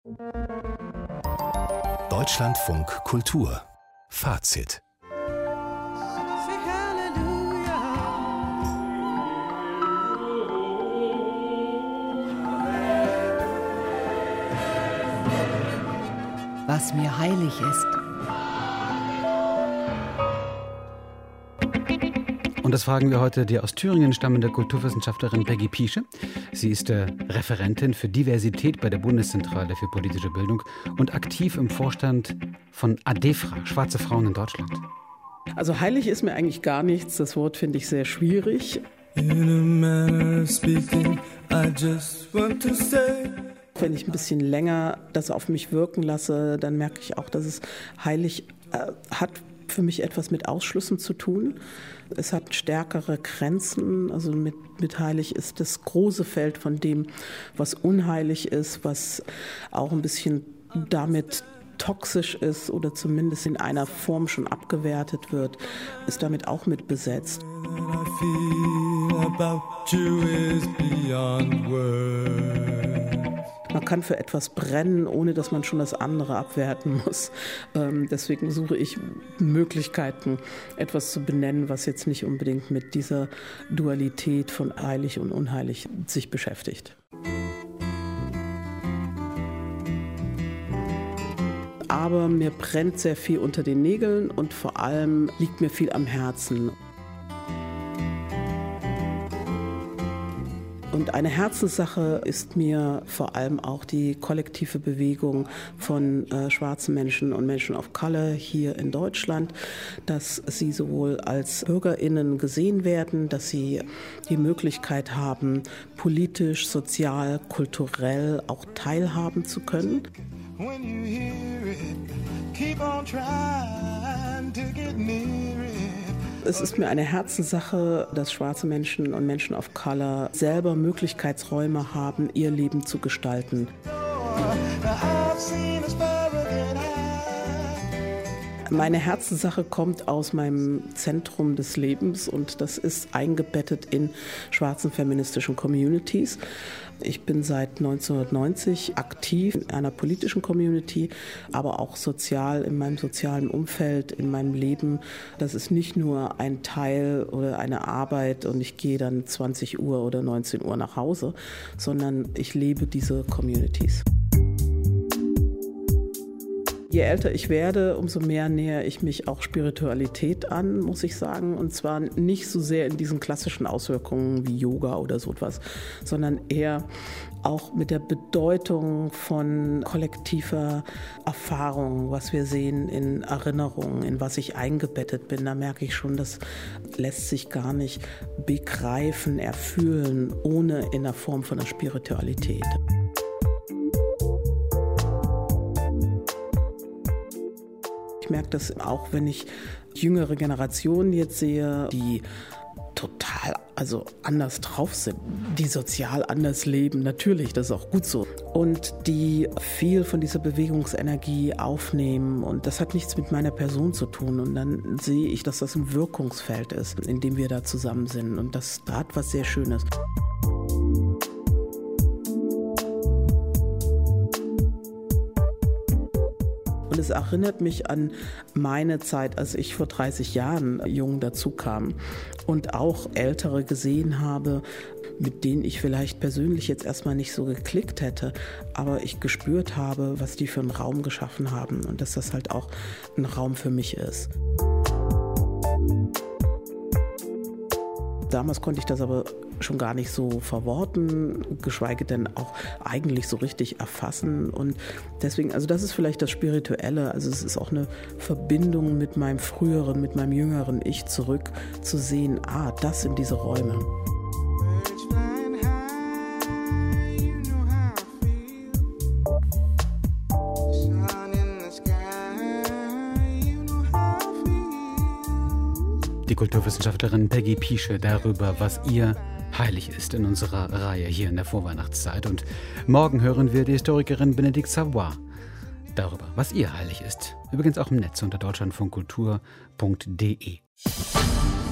Deutschlandfunk Kultur Fazit. Was mir heilig ist. Und das fragen wir heute die aus Thüringen stammende Kulturwissenschaftlerin Peggy Piesche. Sie ist Referentin für Diversität bei der Bundeszentrale für politische Bildung und aktiv im Vorstand von ADEFRA, Schwarze Frauen in Deutschland. Also heilig ist mir eigentlich gar nichts. Das Wort finde ich sehr schwierig. Wenn ich ein bisschen länger das auf mich wirken lasse, dann merke ich auch, dass es heilig hat für mich etwas mit Ausschlüssen zu tun. Es hat stärkere Grenzen, also mit heilig ist das große Feld von dem, was unheilig ist, was auch ein bisschen damit toxisch ist oder zumindest in einer Form schon abgewertet wird, ist damit auch mit besetzt. Man kann für etwas brennen, ohne dass man schon das andere abwerten muss. Deswegen suche ich Möglichkeiten, etwas zu benennen, was jetzt nicht unbedingt mit dieser Dualität von heilig und unheilig sich beschäftigt. Aber mir brennt sehr viel unter den Nägeln und vor allem liegt mir viel am Herzen. Und eine Herzenssache ist mir vor allem auch die kollektive Bewegung von schwarzen Menschen und Menschen of Color hier in Deutschland, dass sie sowohl als BürgerInnen gesehen werden, dass sie die Möglichkeit haben, politisch, sozial, kulturell auch teilhaben zu können. When you hear it, keep on trying to get near it. Es ist mir eine Herzenssache, dass schwarze Menschen und Menschen of Color selber Möglichkeitsräume haben, ihr Leben zu gestalten. Meine Herzenssache kommt aus meinem Zentrum des Lebens und das ist eingebettet in schwarzen feministischen Communities. Ich bin seit 1990 aktiv in einer politischen Community, aber auch sozial in meinem sozialen Umfeld, in meinem Leben. Das ist nicht nur ein Teil oder eine Arbeit und ich gehe dann 20 Uhr oder 19 Uhr nach Hause, sondern ich lebe diese Communities. Je älter ich werde, umso mehr nähere ich mich auch Spiritualität an, muss ich sagen. Und zwar nicht so sehr in diesen klassischen Auswirkungen wie Yoga oder so etwas, sondern eher auch mit der Bedeutung von kollektiver Erfahrung, was wir sehen in Erinnerungen, in was ich eingebettet bin. Da merke ich schon, das lässt sich gar nicht begreifen, erfühlen, ohne in der Form von der Spiritualität. Ich merke das auch, wenn ich jüngere Generationen jetzt sehe, die total anders drauf sind, die sozial anders leben. Natürlich, das ist auch gut so. Und die viel von dieser Bewegungsenergie aufnehmen. Und das hat nichts mit meiner Person zu tun. Und dann sehe ich, dass das ein Wirkungsfeld ist, in dem wir da zusammen sind. Und das hat was sehr Schönes. Und es erinnert mich an meine Zeit, als ich vor 30 Jahren jung dazu kam und auch Ältere gesehen habe, mit denen ich vielleicht persönlich jetzt erstmal nicht so geklickt hätte, aber ich gespürt habe, was die für einen Raum geschaffen haben und dass das halt auch ein Raum für mich ist. Damals konnte ich das aber schon gar nicht so verworten, geschweige denn auch eigentlich so richtig erfassen. Und deswegen, das ist vielleicht das Spirituelle. Also es ist auch eine Verbindung mit meinem früheren, mit meinem jüngeren Ich zurück zu sehen, das sind diese Räume. Die Kulturwissenschaftlerin Peggy Piesche darüber, was ihr heilig ist in unserer Reihe hier in der Vorweihnachtszeit. Und morgen hören wir die Historikerin Bénédicte Savoy darüber, was ihr heilig ist. Übrigens auch im Netz unter deutschlandfunkkultur.de.